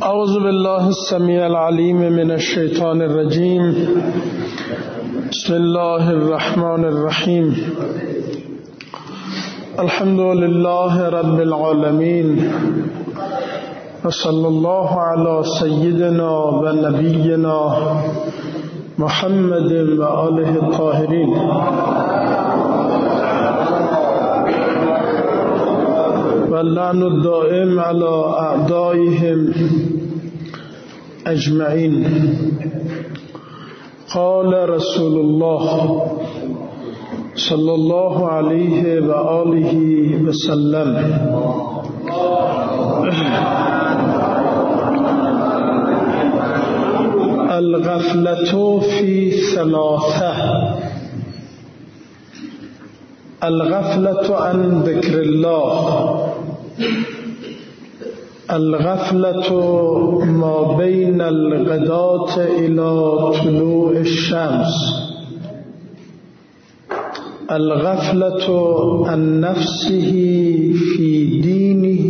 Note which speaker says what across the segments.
Speaker 1: اعوذ بالله السمیع العلیم من الشیطان الرجیم. بسم الله الرحمن الرحیم. الحمد لله رب العالمین و صلی الله علی سیدنا و نبینا محمد و آله الطاهرین. واللعن الدائم على أعدائهم أجمعين. قال رسول الله صلى الله عليه وآله وسلم: الغفلة في ثلاثة: الغفلة عن ذكر الله، الغفلة ما بين الغداة إلى طلوع الشمس، الغفلة عن نفسه في دينه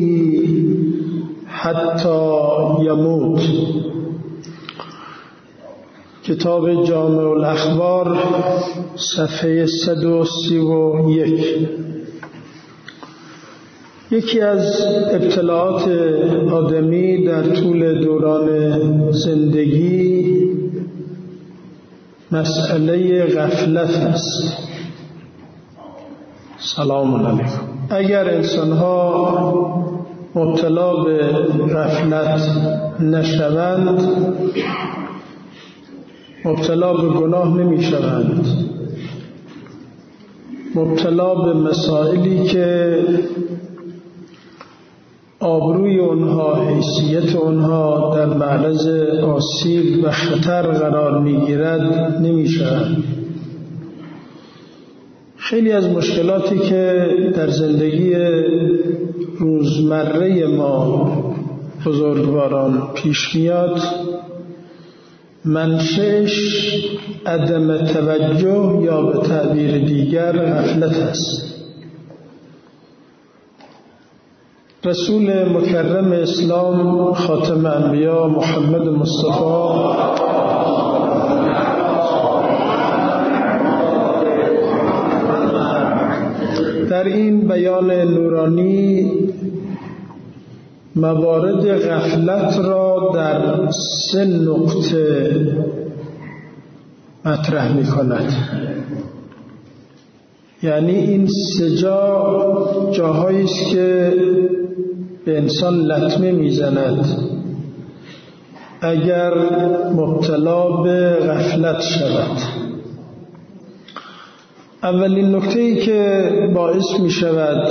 Speaker 1: حتى يموت. کتاب جامع الاخبار صفحه 131. یکی از ابتلاعات آدمی در طول دوران زندگی مسئله غفلت است. سلام علیکم. اگر انسان‌ها مبتلا به غفلت نشوند، مبتلا به گناه نمی شوند، مبتلا به مسائلی که آبروی اونها، حیثیت اونها در معرض آسیب و خطر قرار میگیرد نمی شوند. خیلی از مشکلاتی که در زندگی روزمره ما بزرگواران پیش میاد، منشأش عدم توجه یا به تعبیر دیگر غفلت است. رسول مکرم اسلام خاتم انبیا محمد مصطفی در این بیان نورانی موارد غفلت را در 3 نقطه مطرح می کند. یعنی این 3 جاهایی است که به انسان لطمه میزند اگر مبتلا به غفلت شود. اولین نکته‌ای که باعث می شود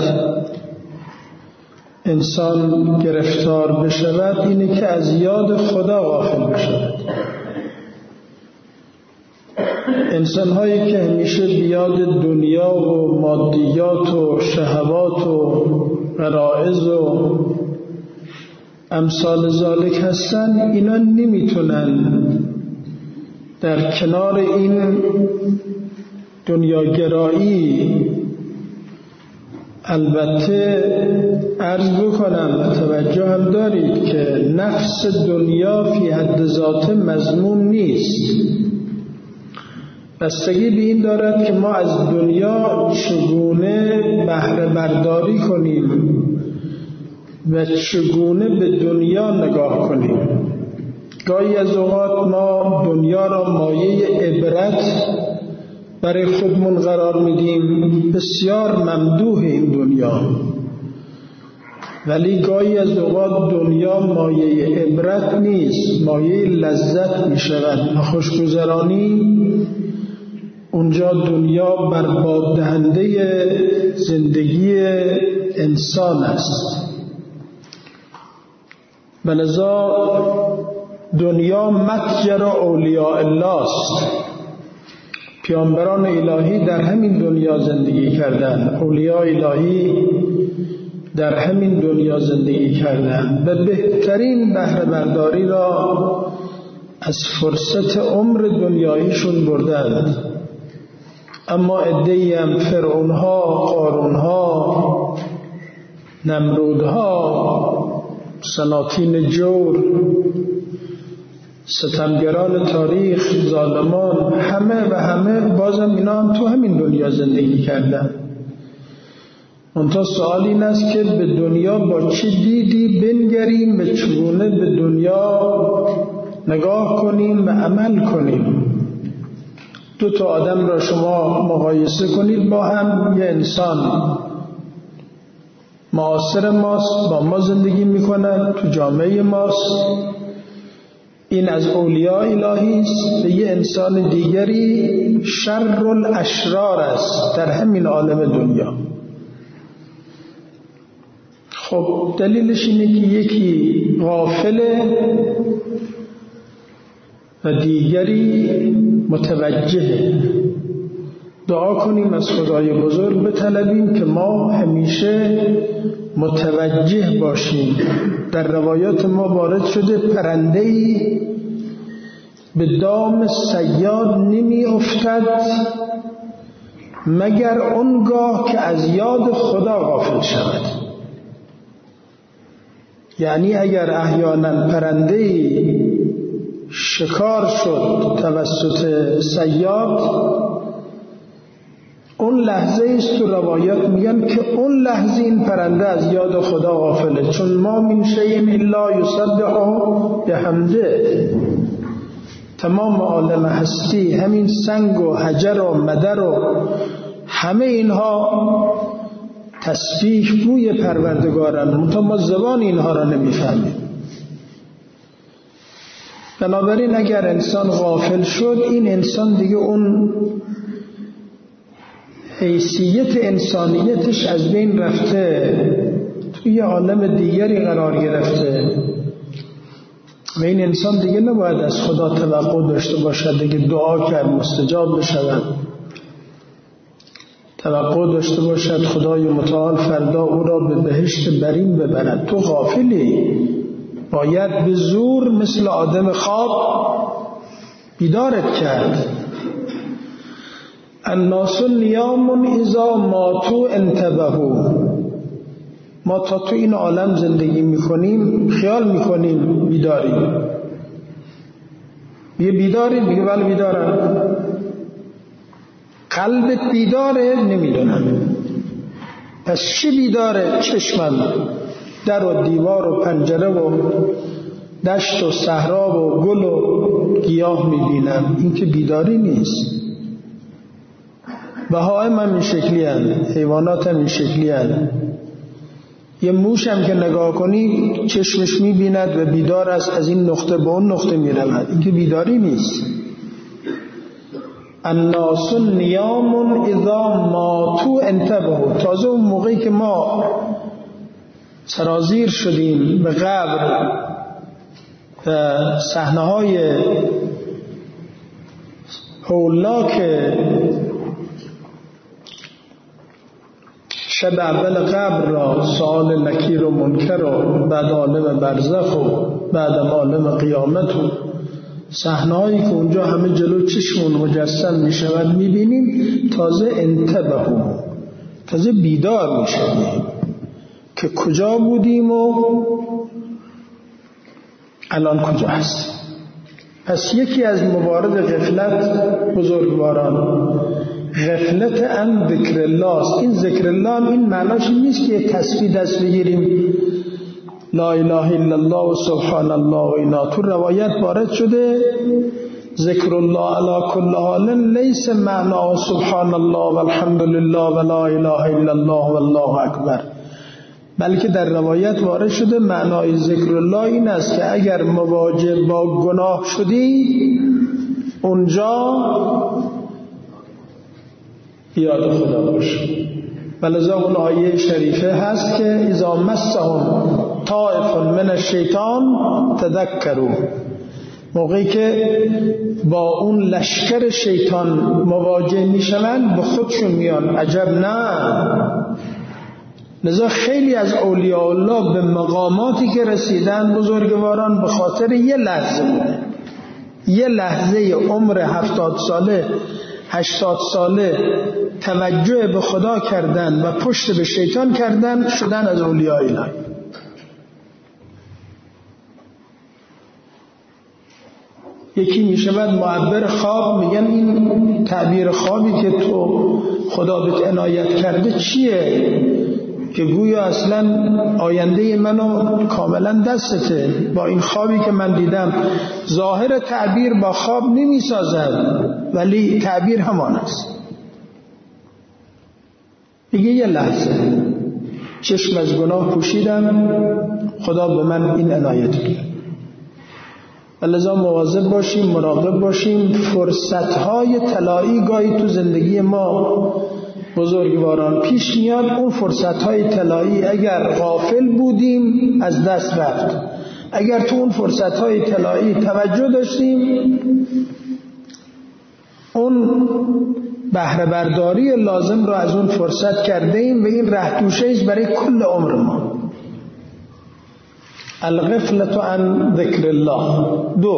Speaker 1: انسان گرفتار بشود اینه که از یاد خدا غافل بشود. انسان‌هایی که همیشه بیاد دنیا و مادیات و شهوات و غرائز و امثال ذالک هستن، اینا نمیتونن در کنار این دنیاگرایی، البته عرض بکنم و توجه هم دارید که نفس دنیا فی حد ذات مذموم نیست. بستگی به این دارد که ما از دنیا چگونه بهره برداری کنیم و چگونه به دنیا نگاه کنیم. گاهی از اوقات ما دنیا را مایه عبرت برای خودمون قرار میدیم، بسیار ممدوح این دنیا، ولی گاهی از اوقات دنیا مایه عبرت نیست، مایه لذت میشود. خوشگذرانی اونجا دنیا برباد دهنده زندگی انسان است. بلذا دنیا متجر اولیاء الله است. پیامبران الهی در همین دنیا زندگی کردند، اولیاء الهی در همین دنیا زندگی کردند و بهترین بهره برداری را از فرصت عمر دنیاییشون بردند. اما عده‌ای هم فرعونها، قارونها، نمرودها سلاطین جور، ستمگران تاریخ، ظالمان، همه بازم اینا هم تو همین دنیا زندگی کردن. منتها سوال این است که به دنیا با چه دیدی بنگریم، به چگونه به دنیا نگاه کنیم و عمل کنیم. دو تا آدم را شما مقایسه کنید با هم. یه انسان معاصر ماست، با ما زندگی میکنه، تو جامعه ماست، این از اولیاء الهی است. و یه انسان دیگری شر الاشرار است در همین عالم دنیا. خب دلیلش اینه که یکی غافله و دیگری متوجهه. دعا کنیم از خدای بزرگ بطلبیم که ما همیشه متوجه باشیم. در روایات ما وارد شده پرنده‌ای به دام صیاد نمی افتد مگر اونگاه که از یاد خدا غافل شود. یعنی اگر احیانا پرنده‌ای شکار شد توسط صیاد، اون لحظه است تو روایات میگن که اون لحظه این پرنده از یاد خدا غافله، چون ما من شیء الا یسبح بحمده. تمام عالم هستی، همین سنگ و حجر و مدر و همه اینها تسبیح گوی پروردگارن، منتها ما زبان اینها را نمیفهمیم. بنابراین اگر انسان غافل شد، این انسان دیگه اون حیثیت انسانیتش از بین رفته، توی عالم دیگری قرار گرفته و این انسان دیگه نباید از خدا توقع داشته باشد دیگه دعا کرد مستجاب بشود، توقع داشته باشد خدای متعال فردا او را به بهشت برین ببرد. تو غافلی، باید به زور مثل آدم خواب بیدارت کرد. الناس نیام اذا ماتوا انتبهوا. ما تا تو این عالم زندگی میکنیم خیال میکنیم بیداریم. یه بیداری میگه بله بیدارم. قلبت بیداره؟ نمیدونم. پس چی بیداره؟ چشمم، در و دیوار و پنجره و دشت و صحرا و گل و گیاه میبینم. این که بیداری نیست. بهائم هم این شکلی هست، حیوانات هم این شکلی هست. یه موش هم که نگاه کنی چشمش میبیند و بیدار است، از این نقطه به اون نقطه میرود. این که بیداری نیست. الناس نیام اذا ماتوا انتبهوا. تازه اون موقعی که ما سرازیر شدیم به قبر و صحنه‌های هولاک شب اول قبر را، سؤال نکیر و منکر و بعد عالم برزخ و بعد عالم قیامت و صحنه‌هایی که اونجا همه جلو چشمون مجسم میشود میبینیم، تازه انتبهو، تازه بیدار میشویم که کجا بودیم و الان کجا هستیم. پس یکی از موارد غفلت بزرگواران غفلت عن ذکر الله است. این ذکر الله این معناش نیست که تسبیح دست بگیریم لا اله الا الله و سبحان الله و اینا. تو روایت وارد شده ذکر الله علی کل حال لیس معنا سبحان الله والحمد لله و لا اله الا الله والله اکبر، بلکه در روایت وارد شده معنای ذکر الله این است که اگر مواجه با گناه شدی اونجا یاد خدا باش. ولذا اون آیه شریفه هست که اذا مسهم طائف من الشیطان تذکروا. موقعی که با اون لشکر شیطان مواجه میشوند به خودشون میان عجب نه. لذا خیلی از اولیاء الله به مقاماتی که رسیدن بزرگواران به خاطر یه لحظه بوده، یه لحظه عمر 70 ساله 80 ساله توجه به خدا کردن و پشت به شیطان کردن، شدن از اولیاء الهی. یکی میشود معبر خواب، میگن این تعبیر خوابی که تو خدا بهت عنایت کرده چیه؟ که گویا اصلا آینده منو کاملا دستته، با این خوابی که من دیدم. ظاهر تعبیر با خواب نمیسازد ولی تعبیر همان است. میگه یه لحظه چشم از گناه پوشیدم، خدا به من این عنایت کرد. لذا مواظب باشیم، مراقب باشیم. فرصت‌های طلایی گاهی تو زندگی ما بزرگواران پیش میاد، اون فرصت‌های طلایی اگر غافل بودیم از دست رفت. اگر تو اون فرصت‌های طلایی توجه داشتیم، اون بهره برداری لازم رو از اون فرصت کرده ایم و این ره توشه است برای کل عمر ما. الغفلة عن ذکر الله. 2.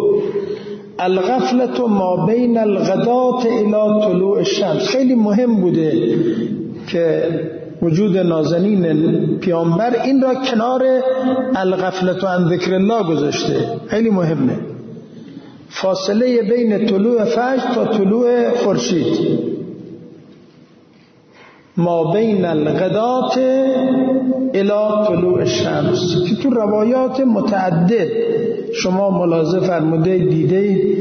Speaker 1: الغفلة ما بین الغداة الى طلوع الشمس. خیلی مهم بوده که وجود نازنین پیامبر این را کنار الغفلة عن ذکر الله گذاشته. خیلی مهمه. فاصله بین طلوع فجر تا طلوع خورشید، ما بین الغداة الی طلوع الشمس، که تو روایات متعدد شما ملاحظه فرموده دیده.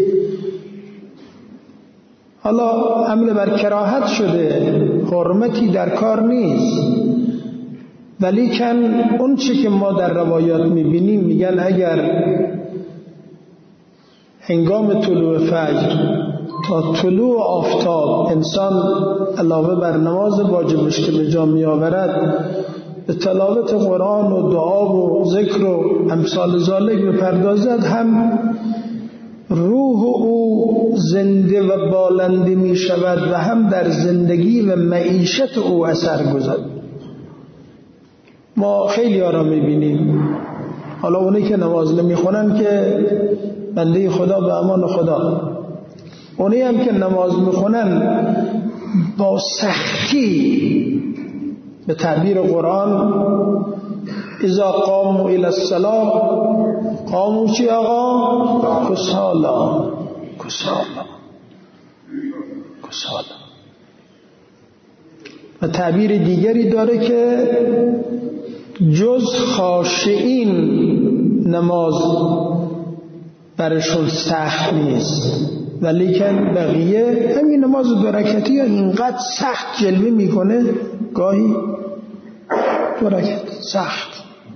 Speaker 1: حالا حمله بر کراهت شده، حرمتی در کار نیست، ولیکن اون چی که ما در روایات میبینیم میگن اگر هنگام طلوع فجر تا طلوع آفتاب انسان علاوه بر نماز واجبش که به جا می آورد به تلاوت قرآن و دعا و ذکر و امثال ذالک بپردازد، هم روح او زنده و بالنده می شود و هم در زندگی و معیشت او اثر گذارد. ما خیلی ها را می بینیم، حالا اونی که نماز نمی خونن که بنده خدا به امان خدا، اونی هم که نماز میخونن با سختی، به تعبیر قرآن اذا قاموا الی الصلاة قاموا چی آقا؟ کسالا. و تعبیر دیگری داره که جز خاشعین نماز برشون سخت نیست، ولیکن بقیه همین نماز 2 رکعتی یا اینقدر سخت جلوه میکنه، گاهی 2 رکعت سخت.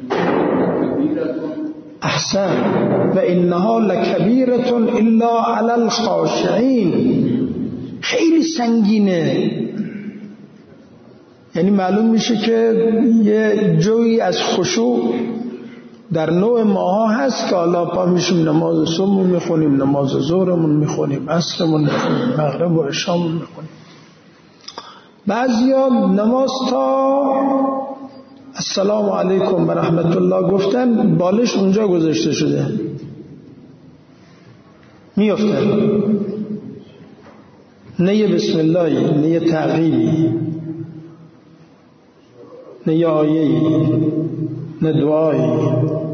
Speaker 1: احسن. و انها لکبیرة الا علی الخاشعین. خیلی سنگینه. یعنی معلوم میشه که یه جوی از خشوع در نوع ماها هست که حالا پا میشیم نماز صبحمون میخونیم، نماز ظهرمون میخونیم، عصرمون میخونیم، مغرب و عشامون میخونیم. بعضیا نماز تا السلام علیکم و رحمت الله گفتن بالش اونجا گذاشته شده، میفته. نه بسم الله، نه تعقیبی، نه آیه‌ای، نه دعایی.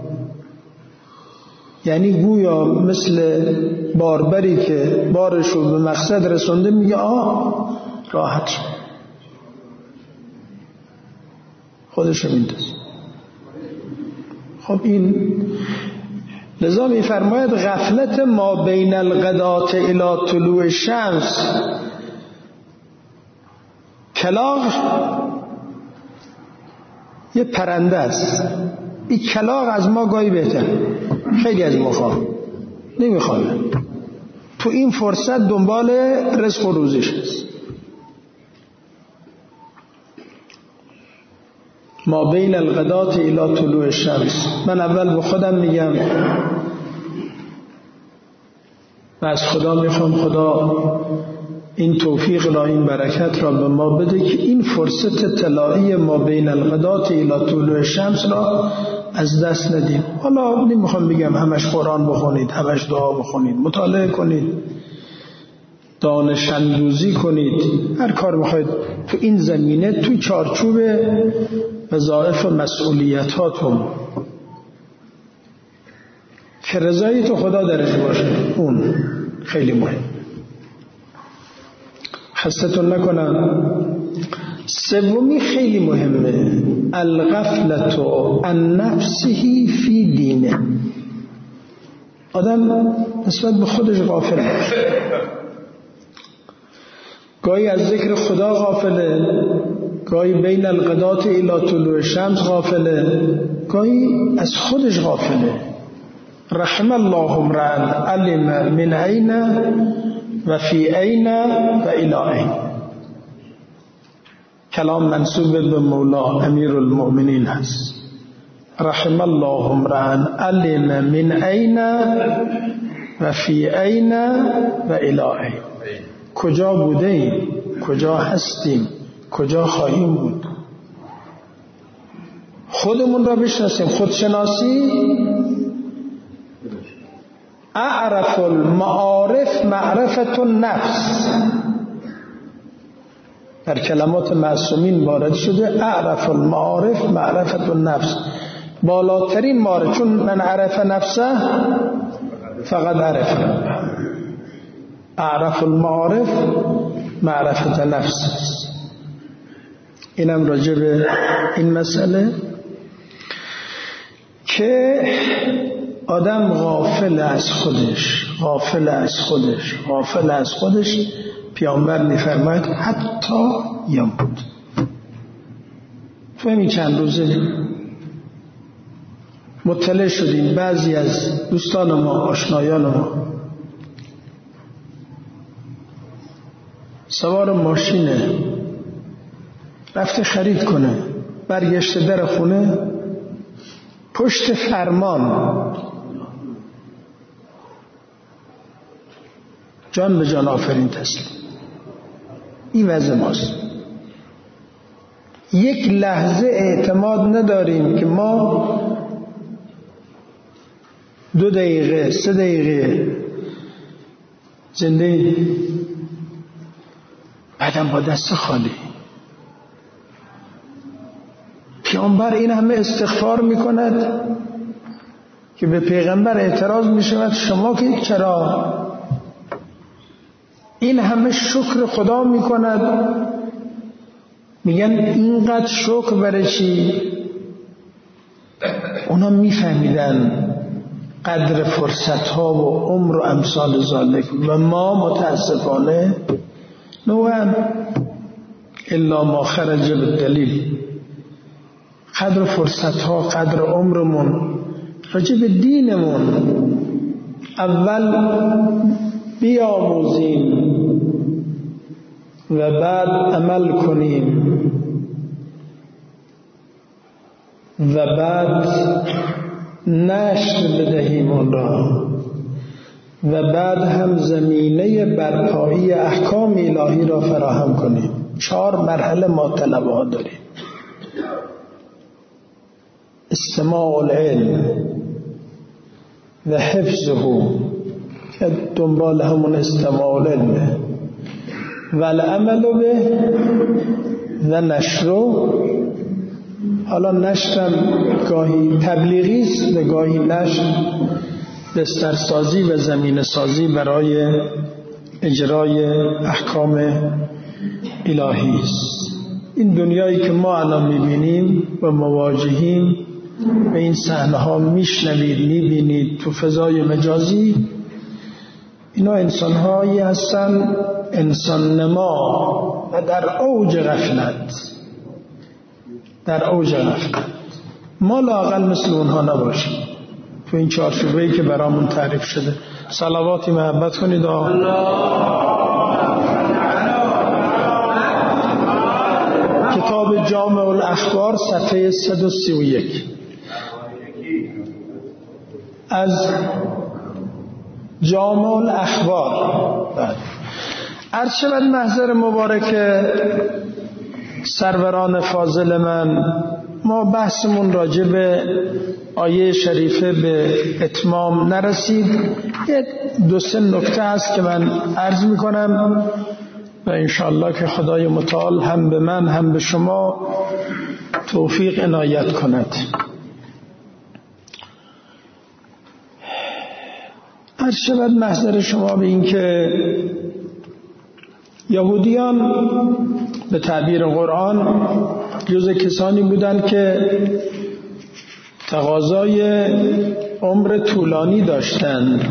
Speaker 1: یعنی گویا مثل باربری که بارشو به مقصد رسونده میگه راحت شد، خودشو میندازه. خب این لذا میفرماید غفلت ما بین الغداة الی طلوع الشمس. کلاغ یه پرنده است، این کلاغ از ما گاهی بهتر، خیلی از ما نمیخواد، تو این فرصت دنبال رزق و روزیش است. ما بین الغداة الی طلوع الشمس. من اول به خودم میگم و از خدا میخوام خدا این توفیق را، این برکت را به ما بده که این فرصت طلایی ما بین الغداة الی طلوع الشمس را از دست ندیم. حالا نمیخوام بگم همش قرآن بخونید، همش دعا بخونید، مطالعه کنید، دانش اندوزی کنید، هر کار بخواید تو این زمینه، تو چارچوب وظایف و مسئولیتاتون. که رضای تو خدا درش باشه. اون خیلی مهم. خستتون نکنم. سومی خیلی مهمه، الغفلت عن نفسه فی دینه. آدم نسبت به خودش غافل باشه. گاهی از ذکر خدا غافله، گاهی بین الغدات الی طلوع شمس غافله، گاهی از خودش غافله. رحم الله امرأ علم من عین و فی عین و الی عین. کلام منسوب به مولا امیر المؤمنین هست. رحم الله امرأ علم من عین و فی عین و الی عین. کجا بوده ایم، کجا هستیم، کجا خواهیم بود. خودمون را بشناسیم. خودشناسی اعرف المعارف معرفت النفس. در کلمات معصومین وارد شده اعرف المعارف معرفت النفس. بالاترین معرفت، چون من عرف نفسه فقط عرف. اعرف المعارف معرفت نفس. اینم راجع به این مسئله که آدم غافل از خودش. پیامبر می‌فرماید حتی یموت. فهمی چند روزه مطلع شدیم بعضی از دوستان ما، آشنایان ما، سوار ماشینه، رفته خرید کنه، برگشته در خونه، پشت فرمان جان به جان آفرین تسلیم. این وضع ماست. یک لحظه اعتماد نداریم که ما 2 دقیقه 3 دقیقه زنده بعدم با دست خالی. پیامبر این همه استغفار میکند که به پیغمبر اعتراض میشود شما که چرا این همه شکر خدا میکند؟ میگن اینقدر شکر برای چی؟ اونا میفهمیدن قدر فرصت ها و عمر و امثال ذالک و ما متاسفانه نوعا الا ما خرج بالدلیل. قدر فرصت ها، قدر عمرمون، راجع به دینمون اول بیاموزیم و بعد عمل کنیم و بعد نشر بدهیم اون را و بعد هم زمینه برپایی احکام الهی را فراهم کنیم. 4 مرحله ما طلبه ها داریم. استماع العلم و حفظه که دنبال همون استماع العلمه و العمل به و نشرو. حالا نشرم گاهی تبلیغی است و گاهی نشر بسترسازی و زمینه سازی برای اجرای احکام الهی است. این دنیایی که ما الان میبینیم و مواجهیم و این صحنه ها میشنوید میبینید تو فضای مجازی، اینا انسان هایی هستن انسان نما و در اوج غفلت. ما لااقل مثل اونها نباشیم تو این چارچوبه‌ای که برامون تعریف شده. صلواتی محبت کنید. کتاب جامع الاخبار صفحه 131 از جامع الاخبار. عرض شود محضر مبارک سروران فاضل من، ما بحثمون راجع به آیه شریفه به اتمام نرسید. 2-3 نکته هست که من عرض میکنم و انشاءالله که خدای متعال هم به من هم به شما توفیق عنایت کند. هر شود محضر شما به این که یهودیان به تعبیر قرآن جزء کسانی بودند که تقاضای عمر طولانی داشتند،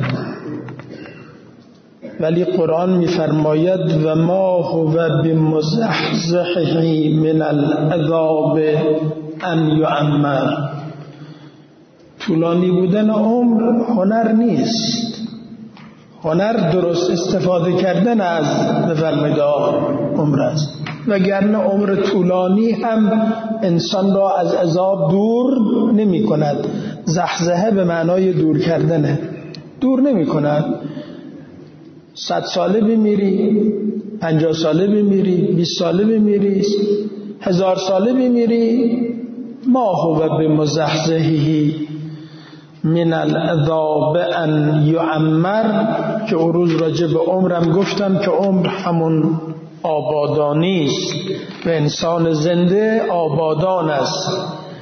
Speaker 1: ولی قرآن می‌فرماید و ما هو بمزحزحه من العذاب ان یعمر. طولانی بودن عمر هنر نیست، هنر درست استفاده کردن از بفرمایید عمر است. وگرنه عمر طولانی هم انسان را از عذاب دور نمی کند. زحزحه به معنای دور کردنه، دور نمی کند. 100 ساله بمیری، 50 ساله بمیری، 20 ساله بمیری، 1000 ساله بمیری، ما هو بمزحزحه من العذاب ان یعمر، که اون روز راجع به عمرم گفتم که عمر همون آبادانی است و انسان زنده آبادان است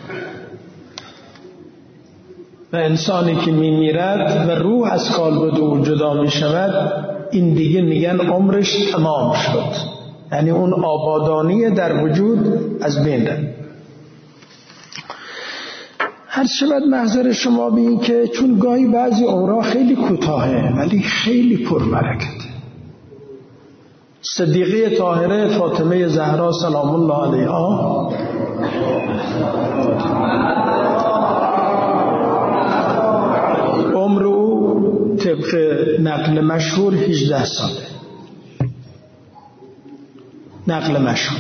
Speaker 1: و انسانی که میمیرد و روح از کالبد او جدا میشود، این دیگه میگن عمرش تمام شد، یعنی اون آبادانی در وجود از بین رفت. هر شود محضر شما به این که چون گاهی بعضی عمرها خیلی کوتاهه ولی خیلی پربرکته. صدیقه طاهره فاطمه زهرا سلام الله علیها عمر او طبق نقل مشهور 18 ساله، نقل مشهور،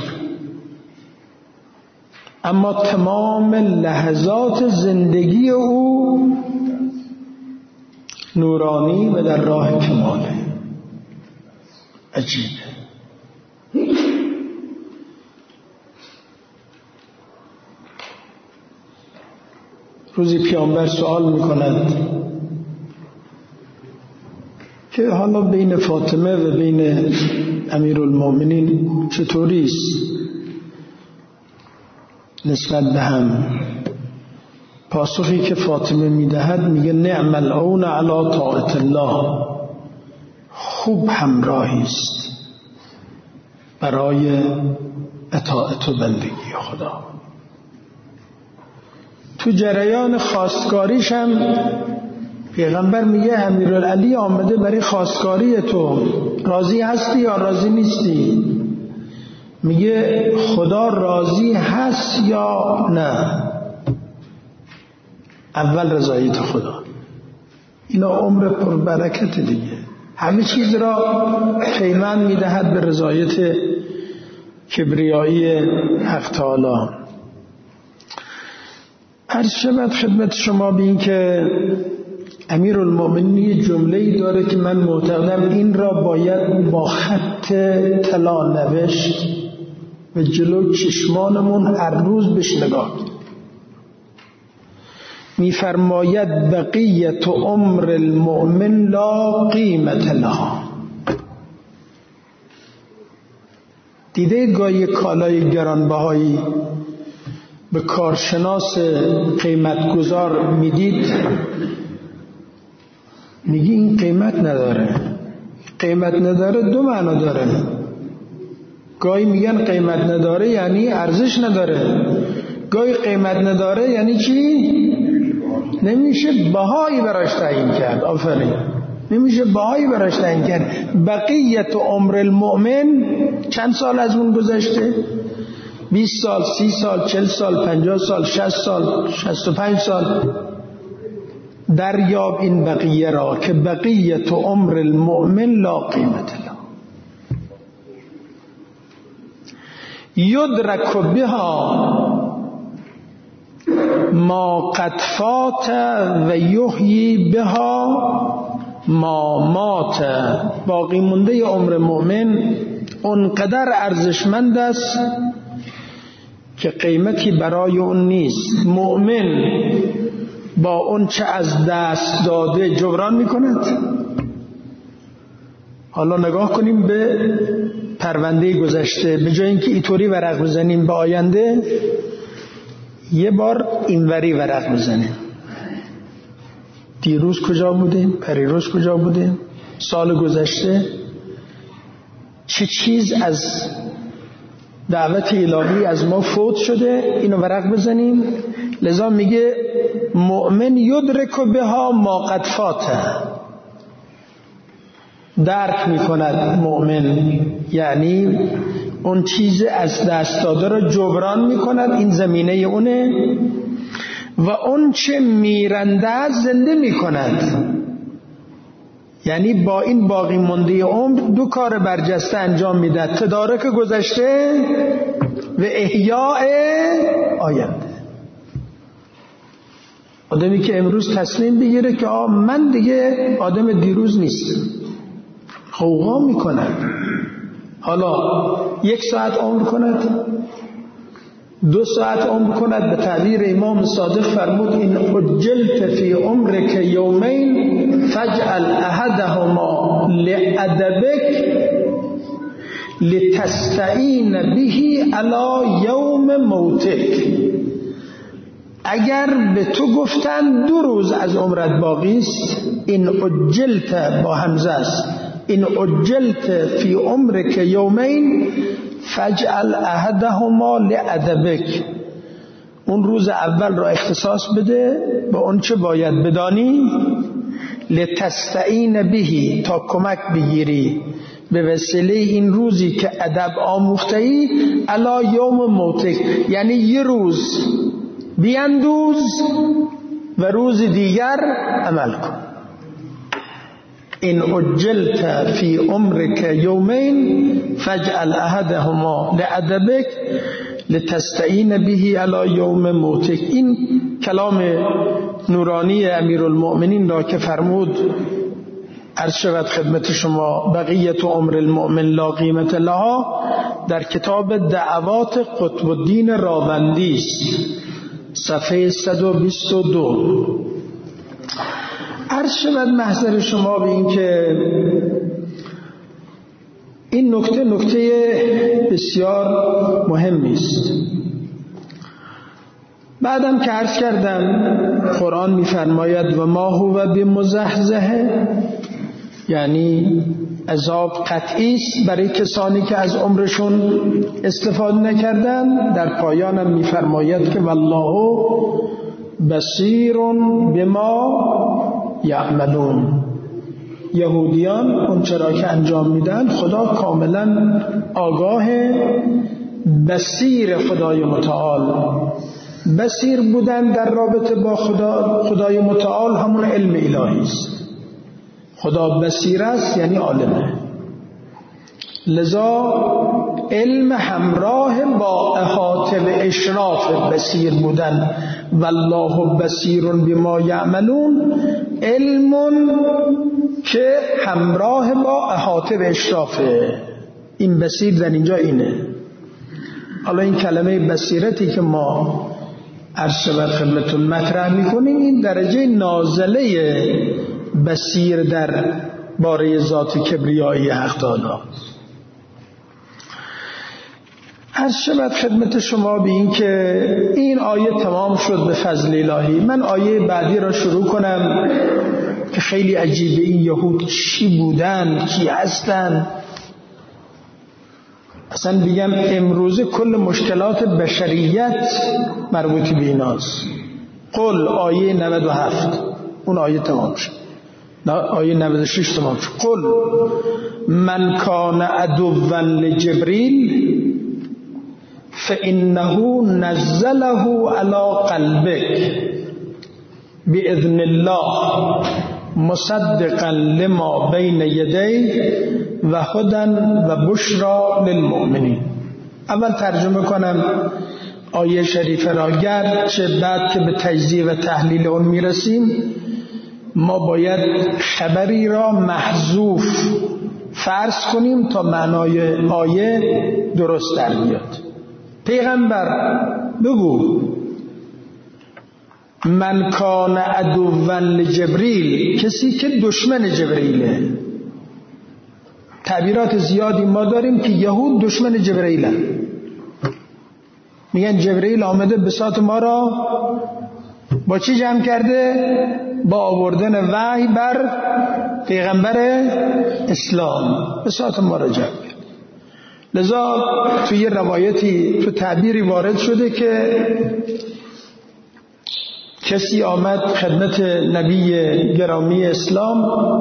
Speaker 1: اما تمام لحظات زندگی او نورانی و در راه کماله. عجیبه. روزی پیامبر سوال میکند که حالا بین فاطمه و بین امیرالمومنین چطوری است نسبت به هم؟ پاسخی که فاطمه میدهد میگه نعم العون علی طاعت الله، خوب همراهی است برای اطاعت و بندگی خدا. تو جریان خواستگاریش هم پیغمبر میگه امیرالعلی آمده برای خواستگاری تو، راضی هستی یا راضی نیستی؟ میگه خدا راضی هست یا نه؟ اول رضایت خدا. اینا عمر پربرکت دیگه، همه چیز را پیمان میدهد به رضایت کبریایی حق تعالی. عرض شود خدمت شما به این که امیرالمومنین یه جمله‌ای داره که من معتقدم این را باید با خط طلا نوشت و جلو چشمانمون هر روز بهش نگاه کنیم. می‌فرماید بقیت عمر المؤمن لا قیمت لها. دیده گاهی کالای گرانبهایی به کارشناس قیمتگذار میدید، میگی این قیمت نداره. قیمت نداره دو معنا داره. گاهی میگن قیمت نداره یعنی ارزش نداره، گاهی قیمت نداره یعنی چی؟ نمیشه بهایی براش تعیین کرد. آفرین، نمیشه بهایی براش تعیین کرد. بقیت عمر المؤمن چند سال از اون گذشته؟ 20 سال، 30 سال، 40 سال، 50 سال، 60 سال، 65 سال. دریاب این بقیه را که بقیت عمر المؤمن لا قیمت له، یدرک بها ما قد فات و یحیی بها ما مات. باقی مونده عمر مؤمن اونقدر ارزشمند است که قیمتی برای اون نیست. مؤمن با اون چه از دست داده جبران میکند. حالا نگاه کنیم به پرونده گذشته، به جای اینکه اینطوری ورق بزنیم به آینده، 1 بار اینوری ورق بزنیم. دیروز کجا بودیم؟ پریروز کجا بودیم؟ سال گذشته چه چیز از دعوت الهی از ما فوت شده؟ اینو ورق بزنیم. لذا میگه مؤمن یدرک بها ما قد فاته، درک میکند مؤمن، یعنی اون چیز از دست داده را جبران میکند، این زمینه اونه، و اون چه میرنده زنده میکند، یعنی با این باقی مانده عمر دو کار برجسته انجام میده: تدارک گذشته و احیاء آینده. آدمی که امروز تصمیم بگیره که من دیگه آدم دیروز نیستم، غوغا میکند، حالا 1 ساعت عمر کند، 2 ساعت عمر کند. به تعبیر امام صادق فرمود: این عجلت فی عمرک یومین فاجعل احدهما لأدبک لتستعین به علی یوم موتک. اگر به تو گفتن 2 روز از عمرت باقی است، این عجلت با همزه است، این عجلت فی عمرک یومین فاجعل احدهما لأدبک، اون روز اول را اختصاص بده به اون چه باید بدانی، لتستعین به، تا کمک بگیری به وسیله این روزی که ادب آموخته‌ای، علی یوم موتک، یعنی 1 روز بیندوز و روز دیگر عمل کن. این عجلت فی عمرک یومین فاجعل احدهما لأدبک لتستعین به علی یوم موتک. این کلام نورانی امیرالمؤمنین را که فرمود عرض شود خدمت شما: بقیت عمر المؤمن لا قیمت لها، در کتاب دعوات قطب الدین راوندی است، صفحه 122. عرض شود محضر شما به این که این نکته بسیار مهمی است. بعدم که عرض کردم قرآن می‌فرماید: و ما هو بمزحزح، یعنی عذاب قطعی است برای کسانی که از عمرشون استفاده نکردن. در پایانم می‌فرماید که والله بصیر بما یعملون. یهودیان اون چرا که انجام میدن خدا کاملا آگاه، بصیر خدای متعال. بصیر بودن در رابطه با خدای متعال همون علم الهی است. خدا بصیر است یعنی عالمه، لذا علم همراه با احاطه و اشراف بصیر بودن. والله بصیر بما یعملون، علم که همراه با احاطه و اشرافه. این بصیر در اینجا اینه. حالا این کلمه بصیرتی که ما عرض شود خدمتتون مطرح میکنیم، این درجه نازله بصیر در باره ذات کبریایی حق تعالی. عرض شود خدمت شما به این که این آیه تمام شد به فضل الهی. من آیه بعدی را شروع کنم که خیلی عجیبه. این یهود چی بودن، کی هستن؟ اصلا بگم امروزه کل مشکلات بشریت مربوط به ایناست. قل آیه 97 اون آیه تمام شد، آیه 96 تمام شد. قل من کان عدوا لجبریل فإنه نزله على قلبك بإذن الله مصدقا لما بين يديه و هدى و بشرى للمؤمنین. اول ترجمه کنم آیه شریفه را، گرچه بعد که به تجزیه و تحلیل اون میرسیم ما باید خبری را محذوف فرض کنیم تا معنای آیه درست در بیاد. پیغمبر بگو من کان عدوا لجبریل، کسی که دشمن جبریله. تعبیرات زیادی ما داریم که یهود دشمن جبریلن، میگن جبریل آمده بساط ما را با چی جمع کرده؟ با آوردن وحی بر پیغمبر اسلام به ساعت ما را جمع کرد. لذا توی روایتی، تو تعبیری وارد شده که کسی آمد خدمت نبی گرامی اسلام،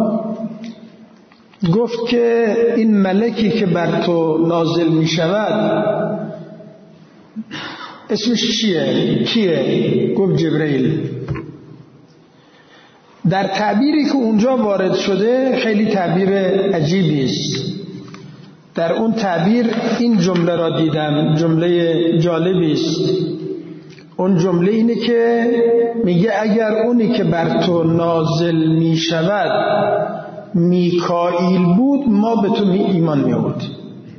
Speaker 1: گفت که این ملکی که بر تو نازل می شود اسمش چیه؟ کیه؟ گفت جبرئیل. در تعبیری که اونجا وارد شده خیلی تعبیر عجیبی است. در اون تعبیر این جمله را دیدم، جمله جالبی است. اون جمله اینه که میگه اگر اونی که بر تو نازل می شود میکائیل بود ما به تو ایمان می آوردیم.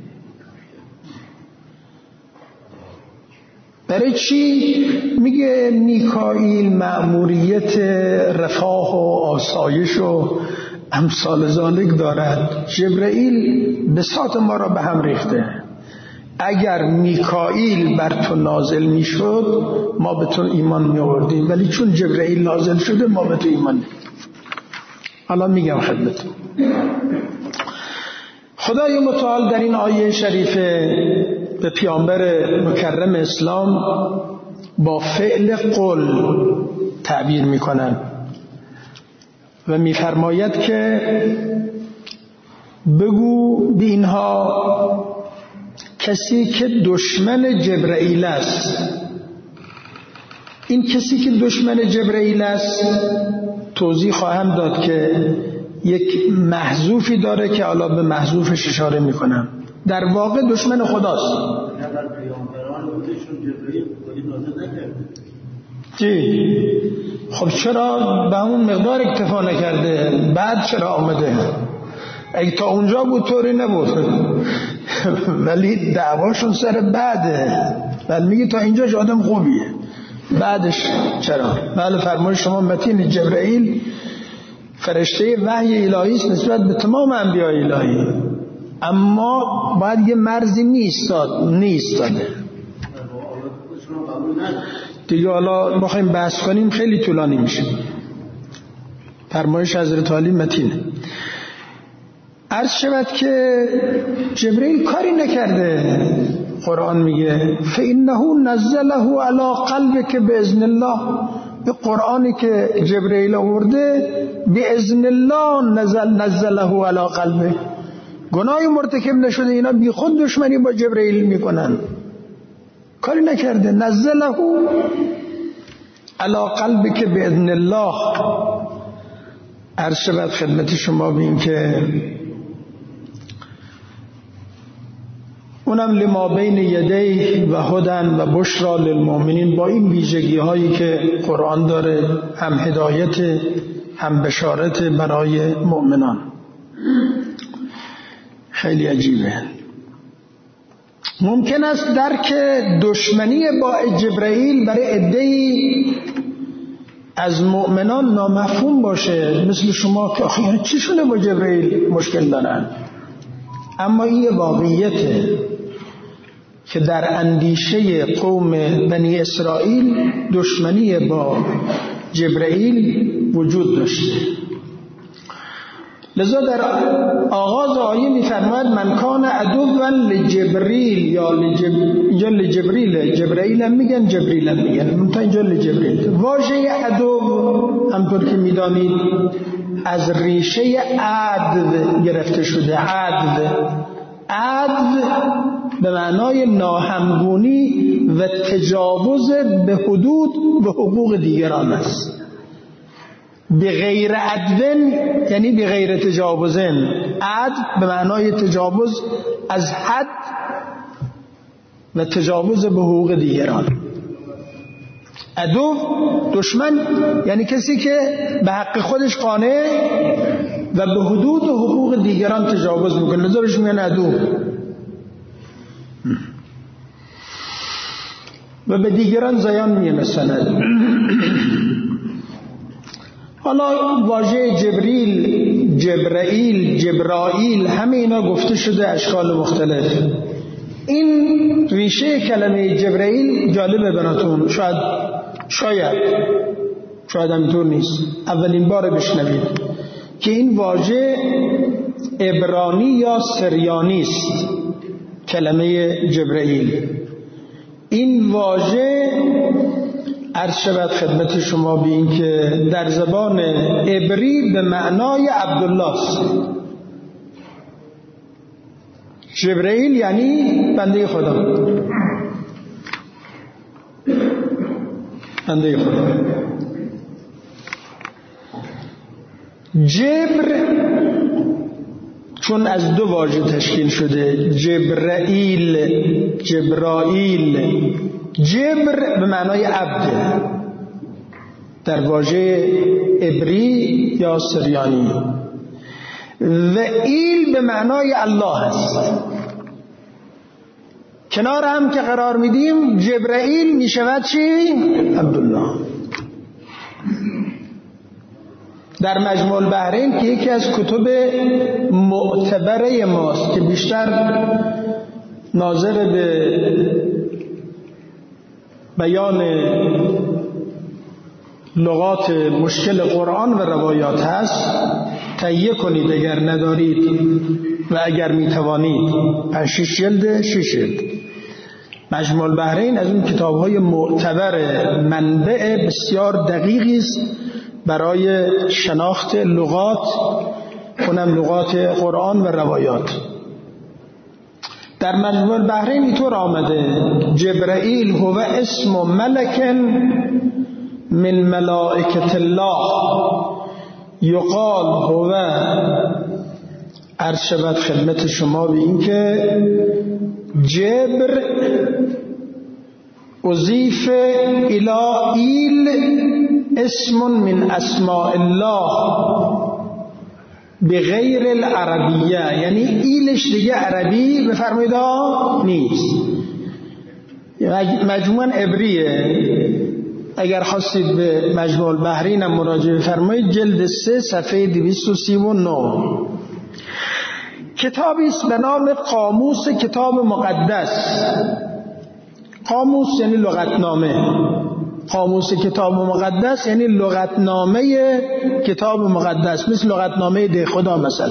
Speaker 1: برای چی؟ میگه میکائیل مأموریت رفاه و آسایش و امثال ذالک دارد، جبرئیل بساط ما را به هم ریخته. اگر میکائیل بر تو نازل میشد ما به تو ایمان می آوردیم، ولی چون جبرئیل نازل شده ما به تو ایمان نمی‌آوریم. حالا میگم خدمتتون، خدای متعال در این آیه شریفه به پیامبر مکرم اسلام با فعل قل تعبیر میکنن و میفرماید که بگو به اینها کسی که دشمن جبرئیل است. این کسی که دشمن جبرئیل است توضیح خواهم داد که یک محذوفی داره که حالا به محذوفش اشاره میکنم. در واقع دشمن خداست. خب چرا به همون مقدار اکتفا نکرده؟ بعد چرا آمده؟ اگه تا اونجا بود طوری نبود، ولی دعواشون سر بعده. ولی میگه تا اینجاش آدم خوبیه، بعدش چرا؟ بله فرمایش شما متین جبرئیل فرشته وحی الهی است نسبت به تمام انبیاء الهی، اما باید یه مرزی نیستاده دیگه. حالا بخوایم بحث کنیم خیلی طولانی میشه. فرمایش حضرت علی متینه. عرض شود که جبرئیل کاری نکرده. قرآن میگه فإنه نزله علی قلبک باذن الله. به قرآنی که جبرئیل آورده باذن الله نزله علی قلبه. گناهی مرتکب نشده، اینا بی خود دشمنی با جبرئیل میکنن، کاری نکرده. نزله علی قلبک باذن الله. عرض شود خدمت شما بین که اونم لما بین یدیه و هدن و بشرا للمؤمنین، با این ویژگی هایی که قرآن داره، هم هدایت هم بشارت برای مؤمنان. خیلی عجیبه. ممکن است درک دشمنی با جبرئیل برای عده‌ای از مؤمنان نامفهوم باشه، مثل شما که آخه چی شده با جبرئیل مشکل دارن. اما این واقعیته که در اندیشه قوم بنی اسرائیل دشمنی با جبرئیل وجود داشته. لذا در آغاز آیه می‌فرماید من کان عدوا لجبریل یا لجبریل. جبرئیل هم میگن جبریل هم میگن، منتها اینجا لجبریل. واژه عدو همطور که میدانید از ریشه عدو گرفته شده. عدو به معنای ناهمگونی و تجاوز به حدود و حقوق دیگران است. بغیر عدوین یعنی بغیر تجاوزن. عدو به معنای تجاوز از حد و تجاوز به حقوق دیگران. عدو دشمن یعنی کسی که به حق خودش قانع و به حدود و حقوق دیگران تجاوز میکنه، لذا بهش میگن عدو و به دیگران زیان میرساند. حالا واژه جبرائیل همه اینا گفته شده اشکال مختلف. این ریشه کلمه جبرائیل جالبه براتون، شاید شاید همینطور نیست، اولین بار بشنوید که این واژه عبرانی یا سریانی است. کلمه جبرئیل، این واژه عرض شود خدمت شما به این که در زبان عبری به معنای عبدالله است. جبرئیل یعنی بنده خدا، بنده خدا. جبر چون از دو واژه تشکیل شده، جبرائیل، جبرائیل. جبر به معنای عبد در واژه عبری یا سریانی، و ایل به معنای الله است. کنار هم که قرار میدیم جبرائیل میشود چی؟ عبدالله. در مجموع البحرین که یکی از کتب معتبره ماست که بیشتر ناظر به بیان لغات مشکل قرآن و روایات هست، تهیه کنید اگر ندارید و اگر میتوانید. 5-6 جلد، 6 جلد. مجموع البحرین از اون کتاب‌های معتبر، منبع بسیار دقیقی است برای شناخت لغات، اونم لغات قرآن و روایات. در مجموع البحرین اینطور آمده: جبرائیل هو اسم ملک من ملائکة الله یقال هو، عرض شود خدمت شما به این که جبر اضیف الی ایل اسم من اسماء الله بغیر العربیه، یعنی ایلش دیگه عربی بفرمایید نیست، مجموعاً عبریه. اگر خواستید به مجموع البحرین هم مراجعه بفرمایید، جلد 3 صفحه 239. کتابی است به نام قاموس کتاب مقدس. قاموس یعنی لغتنامه، قاموس کتاب مقدس یعنی لغتنامه کتاب مقدس، مثل لغتنامه ده خدا مثلا.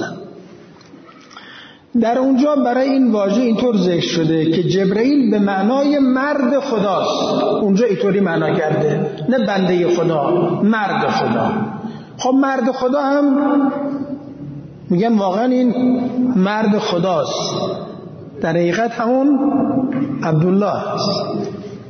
Speaker 1: در اونجا برای این واژه اینطور ذکر شده که جبرائیل به معنای مرد خداست. اونجا اینطوری معنا کرده، نه بنده خدا، مرد خدا. خب مرد خدا هم میگن واقعا این مرد خداست، در حقیقت همون عبدالله است.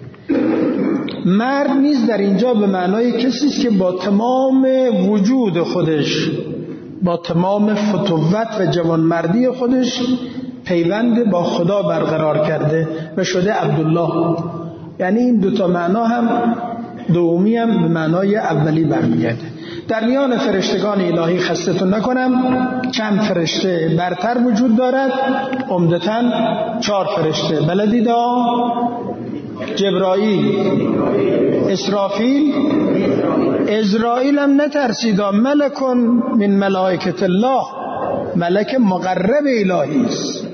Speaker 1: مرد نیز در اینجا به معنای کسی است که با تمام وجود خودش، با تمام فتوت و جوانمردی خودش پیوند با خدا برقرار کرده و شده عبدالله. یعنی این دوتا معنا هم دومی هم به معنای اولی برمیگرده. در میان فرشتگان الهی خستتون نکنم، چند فرشته برتر وجود دارد؟ عمدتاً 4 فرشته. بلدید؟ جبرائیل، اسرافیل، ازرائیل هم نترسیدا، ملکون من ملائکة الله، ملک مقرب الهی است.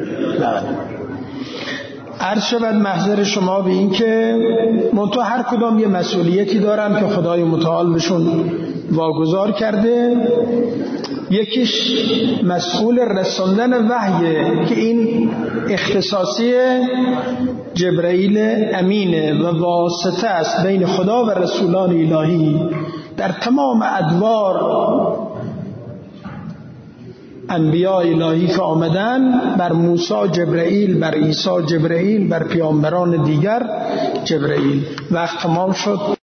Speaker 1: عرض شود محضر شما به این که منتها هر کدام یه مسئولیتی دارن که خدای متعال بهشون واگذار کرده. یکیش مسئول رساندن وحیه که این اختصاصی جبرائیل امینه و واسطه است بین خدا و رسولان الهی. در تمام ادوار انبیاء الهی که آمدن، بر موسی جبرائیل، بر عیسی جبرائیل، بر پیامبران دیگر جبرائیل. وقت تمام شد.